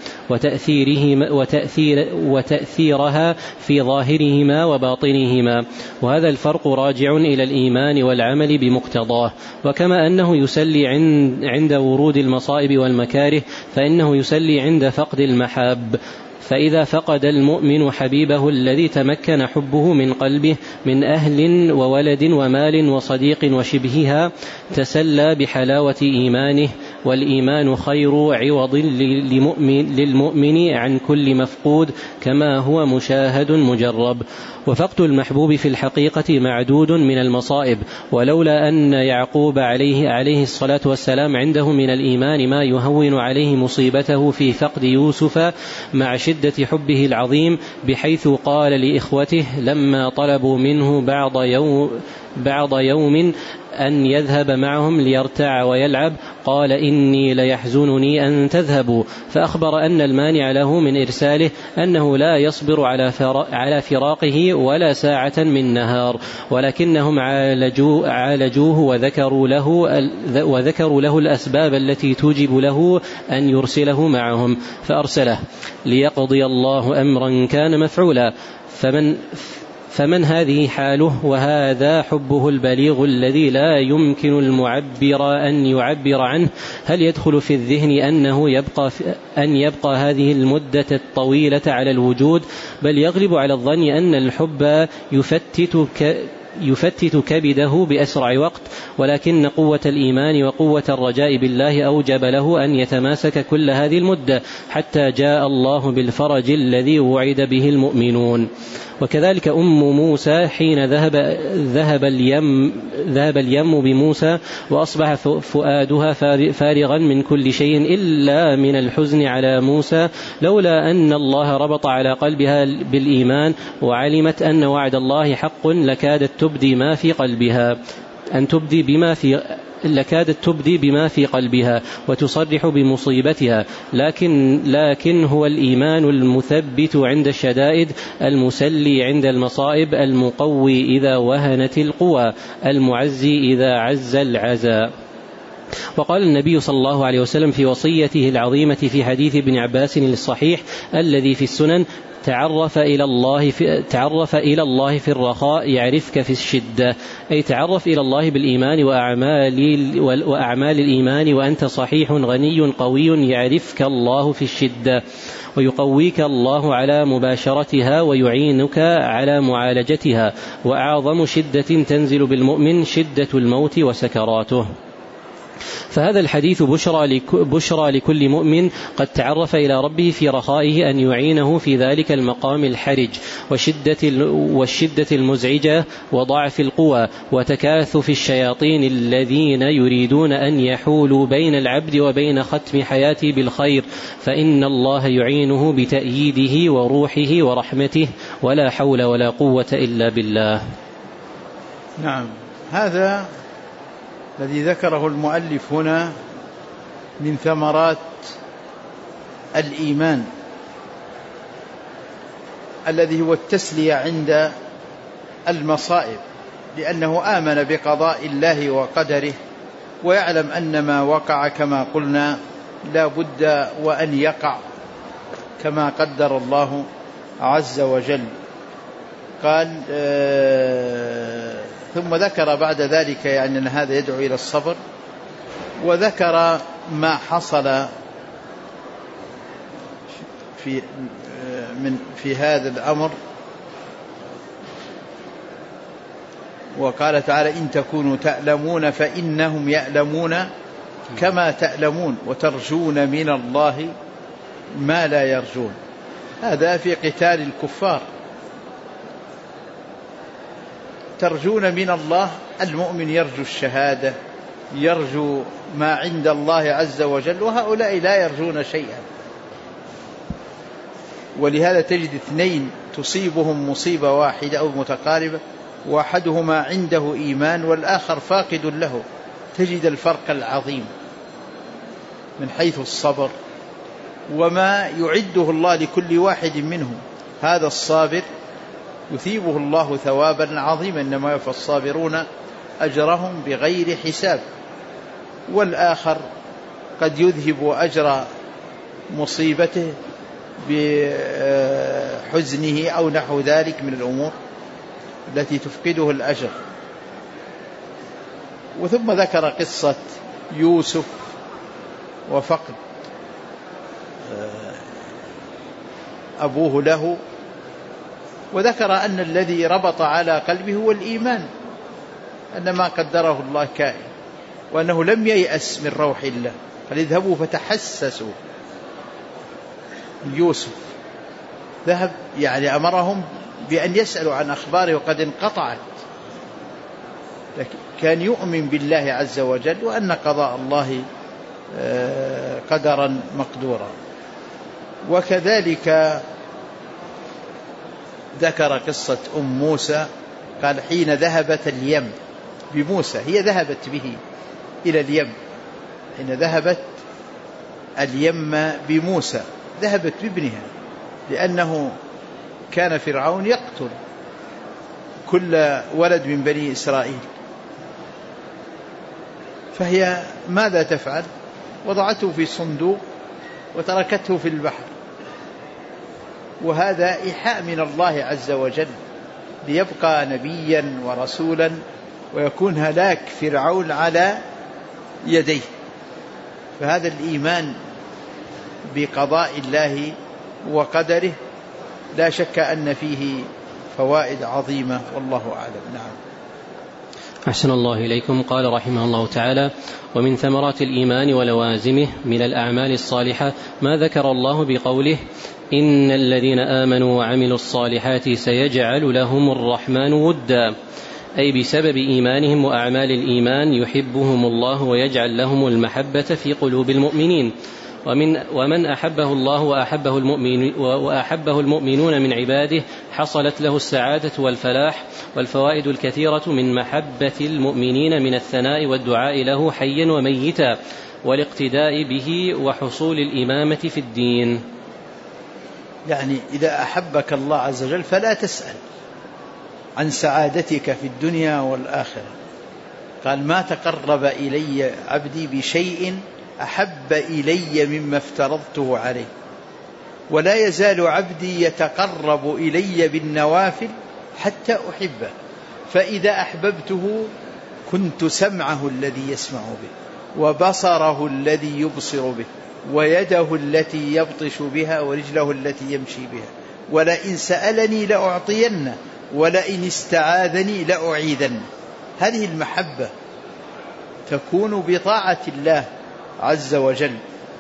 وتأثيرها في ظاهرهما وباطنهما، وهذا الفرق راجع إلى الإيمان والعمل بمقتضاه. وكما أنه يسلي عند ورود المصائب والمكاره، فإنه يسلي عند فقد المحاب. فإذا فقد المؤمن حبيبه الذي تمكن حبه من قلبه من أهل وولد ومال وصديق وشبهها، تسلى بحلاوة إيمانه، والإيمان خير عوض للمؤمن عن كل مفقود كما هو مشاهد مجرب. وفقد المحبوب في الحقيقة معدود من المصائب، ولولا أن يعقوب عليه الصلاة والسلام عنده من الإيمان ما يهون عليه مصيبته في فقد يوسف مع شدة حبه العظيم، بحيث قال لإخوته لما طلبوا منه بعض يوم أن يذهب معهم ليرتع ويلعب: قال: إني ليحزنني أن تذهبوا. فأخبر أن المانع له من إرساله أنه لا يصبر على فراقه ولا ساعة من نهار، ولكنهم عالجوه وذكروا له الأسباب التي توجب له أن يرسله معهم، فأرسله ليقضي الله أمرا كان مفعولا. فمن هذه حاله وهذا حبه البليغ الذي لا يمكن المعبر أن يعبر عنه، هل يدخل في الذهن أن يبقى هذه المدة الطويلة على الوجود؟ بل يغلب على الظن أن الحب يفتت كبده بأسرع وقت، ولكن قوة الإيمان وقوة الرجاء بالله أوجب له أن يتماسك كل هذه المدة حتى جاء الله بالفرج الذي وعد به المؤمنون. وكذلك موسى حين ذهب اليم بموسى وأصبح فؤادها فارغا من كل شيء إلا من الحزن على موسى، لولا أن الله ربط على قلبها بالإيمان وعلمت أن وعد الله حق لكادت تبدي بما في قلبها وتصرح بمصيبتها، لكن هو الإيمان المثبت عند الشدائد، المسلي عند المصائب، المقوي إذا وهنت القوى، المعزي إذا عز العزاء. وقال النبي صلى الله عليه وسلم في وصيته العظيمة في حديث ابن عباس الصحيح الذي في السنن: تعرف إلى الله في الرخاء يعرفك في الشدة، أي تعرف إلى الله بالإيمان وأعمال الإيمان وأنت صحيح غني قوي، يعرفك الله في الشدة ويقويك الله على مباشرتها ويعينك على معالجتها. وأعظم شدة تنزل بالمؤمن شدة الموت وسكراته. فهذا الحديث بشرى لكل مؤمن قد تعرف إلى ربه في رخائه أن يعينه في ذلك المقام الحرج والشدة المزعجة وضعف القوى وتكاثف الشياطين الذين يريدون أن يحولوا بين العبد وبين ختم حياته بالخير، فإن الله يعينه بتأييده وروحه ورحمته، ولا حول ولا قوة إلا بالله. نعم، هذا الذي ذكره المؤلف هنا من ثمرات الإيمان الذي هو التسلية عند المصائب، لأنه آمن بقضاء الله وقدره ويعلم أن ما وقع كما قلنا لا بد وأن يقع كما قدر الله عز وجل. قال ثم ذكر بعد ذلك يعني أن هذا يدعو إلى الصبر، وذكر ما حصل في هذا الأمر، وقال تعالى إن تكونوا تألمون فإنهم يألمون كما تألمون وترجون من الله ما لا يرجون. هذا في قتال الكفار. ترجون من الله، المؤمن يرجو الشهادة، يرجو ما عند الله عز وجل، وهؤلاء لا يرجون شيئا. ولهذا تجد اثنين تصيبهم مصيبة واحدة أو متقاربة وأحدهما عنده إيمان والآخر فاقد له، تجد الفرق العظيم من حيث الصبر وما يعده الله لكل واحد منهم. هذا الصابر يثيبه الله ثوابا عظيما، إنما يوفى الصابرون أجرهم بغير حساب. والآخر قد يذهب أجر مصيبته بحزنه أو نحو ذلك من الأمور التي تفقده الأجر. وثم ذكر قصة يوسف وفقد أبوه له، وذكر أن الذي ربط على قلبه هو الإيمان، أن ما قدره الله كائن، وأنه لم ييأس من روح الله. فليذهبوا فتحسسوا. يوسف ذهب يعني أمرهم بأن يسألوا عن أخباره وقد انقطعت، لكن كان يؤمن بالله عز وجل وأن قضاء الله قدرا مقدورا. وكذلك ذكر قصة موسى، قال حين ذهبت اليم بموسى، هي ذهبت به إلى اليم، حين ذهبت اليم بموسى ذهبت بابنها، لأنه كان فرعون يقتل كل ولد من بني إسرائيل، فهي ماذا تفعل؟ وضعته في صندوق وتركته في البحر. وهذا إيحاء من الله عز وجل ليبقى نبيا ورسولا ويكون هلاك فرعون على يديه. فهذا الإيمان بقضاء الله وقدره لا شك أن فيه فوائد عظيمة، والله أعلم. نعم. أحسن الله إليكم. قال رحمه الله تعالى: ومن ثمرات الإيمان ولوازمه من الأعمال الصالحة ما ذكر الله بقوله: إن الذين آمنوا وعملوا الصالحات سيجعل لهم الرحمن ودا، أي بسبب إيمانهم وأعمال الإيمان يحبهم الله ويجعل لهم المحبة في قلوب المؤمنين. ومن أحبه الله وأحبه المؤمنون من عباده حصلت له السعادة والفلاح. والفوائد الكثيرة من محبة المؤمنين من الثناء والدعاء له حيا وميتا، والاقتداء به، وحصول الإمامة في الدين. يعني إذا أحبك الله عز وجل فلا تسأل عن سعادتك في الدنيا والآخرة. قال: ما تقرب إلي عبدي بشيء أحب إلي مما افترضته عليه. ولا يزال عبدي يتقرب إلي بالنوافل حتى أحبه، فإذا أحببته كنت سمعه الذي يسمع به، وبصره الذي يبصر به، ويده التي يبطش بها، ورجله التي يمشي بها، ولئن سألني لأعطينه، ولئن استعاذني لأعيذنه. هذه المحبة تكون بطاعة الله عز وجل.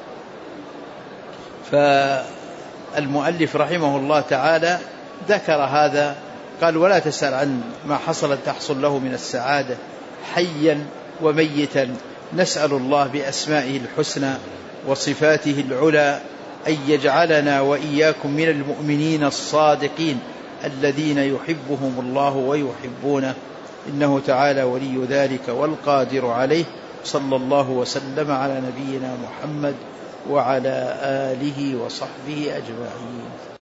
فالمؤلف رحمه الله تعالى ذكر هذا، قال: ولا تسأل عن ما حصل تحصل له من السعادة حيا وميتا. نسأل الله بأسمائه الحسنى وصفاته العلى أن يجعلنا وإياكم من المؤمنين الصادقين الذين يحبهم الله ويحبونه، إنه تعالى ولي ذلك والقادر عليه. صلى الله وسلم على نبينا محمد وعلى آله وصحبه أجمعين.